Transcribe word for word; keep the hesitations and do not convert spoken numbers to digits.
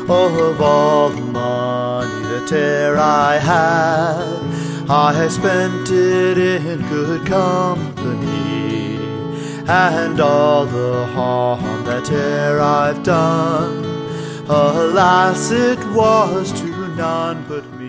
Of all the money that e'er I had, I spent it in good company, and all the harm that e'er I've done, alas, it was to none but me.